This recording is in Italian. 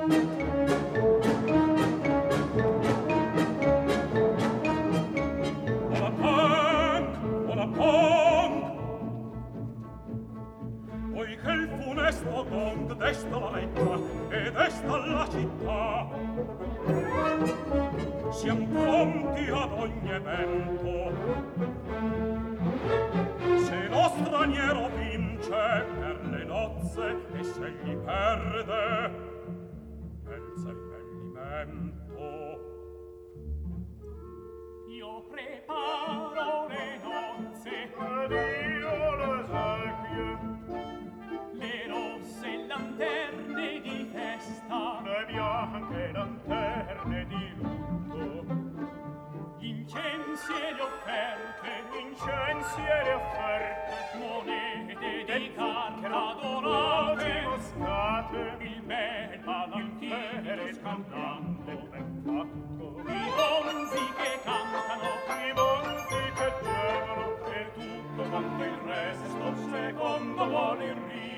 Poiché il funesto gong desta la lettera e desta la città, siam pronti ad ogni evento. Se lo straniero vince per le nozze e se gli perde per il seppellimento. Io preparo le nozze ed io l'esequie, le rosse lanterne di festa, le bianche lanterne di lutto, incensi e le offerte, monete di carta dorate, moscate, il bel palantino scantante ben fatto, i bonzi che cantano, i monti che gemano, e tutto quanto il resto secondo vuole il rio.